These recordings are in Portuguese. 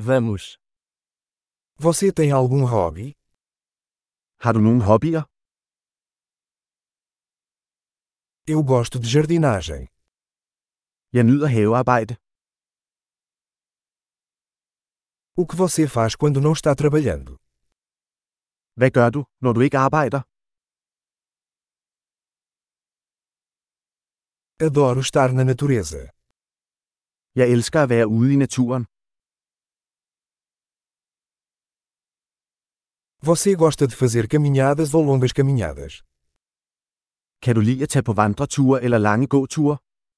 Vamos. Você tem algum hobby? Har du nogle hobbyer? Eu gosto de jardinagem. Jeg nyder havearbejde. O que você faz quando não está trabalhando? Hvad gør du, når du ikke arbejder? Adoro estar na natureza. Jeg elsker at være ude i naturen. Você gosta de fazer caminhadas ou longas caminhadas? Kan du lide at tage på vandreture eller lange gåture?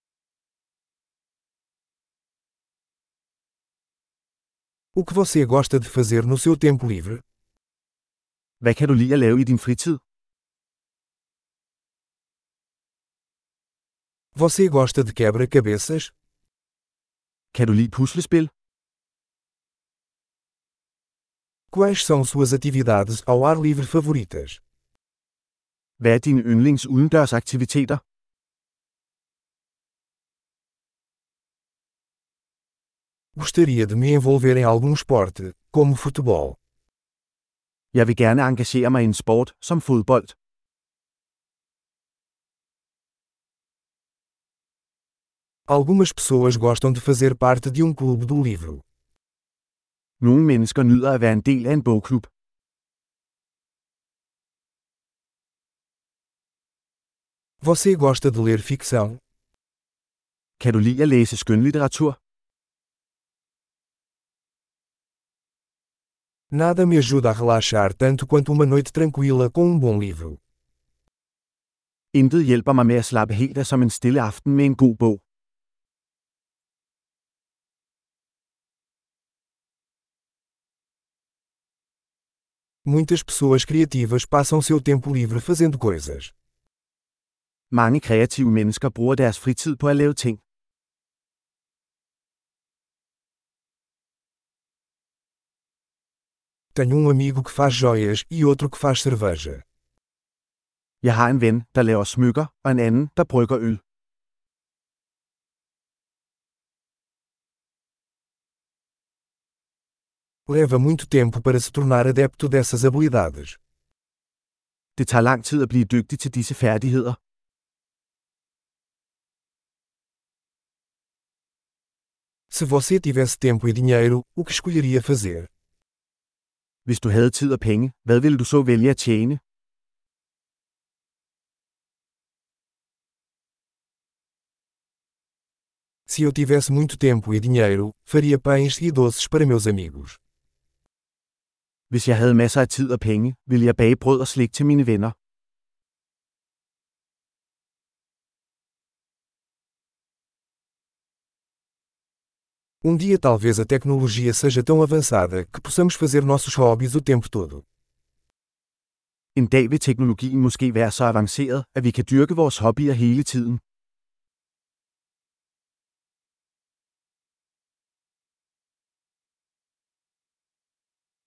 O que você gosta de fazer no seu tempo livre? Hvad kan du lide at lave i din fritid? Você gosta de quebra-cabeças? Kan du lide puslespil? Quais são suas atividades ao ar livre favoritas? Hvad er dine yndlings udendørsaktiviteter? Gostaria de me envolver em algum esporte, como futebol. Jeg vil gerne engagere mig i en sport, som fodbold. Algumas pessoas gostam de fazer parte de um clube do livro. Nogle mennesker nyder at være en del af en bogklub. Você gosta de ler ficção? Kan du lide at læse skønlitteratur? Nada me ajuda a relaxar tanto quanto uma noite tranquila com um bom livro. Intet hjælper mig med at slappe helt af som en stille aften med en god bog. Muitas pessoas criativas passam seu tempo livre fazendo coisas. Mange kreative mennesker bruger deres fritid på at lave ting. Tenho um amigo que faz joias e outro que faz cerveja. Jeg har en ven, der laver smykker, og en anden, der brygger øl. Leva muito tempo para se tornar adepto dessas habilidades. Det tager lang tid at blive dygtig til disse færdigheder. Se você tivesse tempo e dinheiro, o que escolheria fazer? Hvis du havde tid og penge, hvad ville du så vælge at tjene? Se eu tivesse muito tempo e dinheiro, faria pães e doces para meus amigos. Hvis jeg havde masser af tid og penge, ville jeg bage brød og slik til mine venner. Dia talvez a tecnologia seja tão avançada que possamos fazer nossos hobbies o tempo todo. En dag vil teknologien måske være så avanceret, at vi kan dyrke vores hobbyer hele tiden.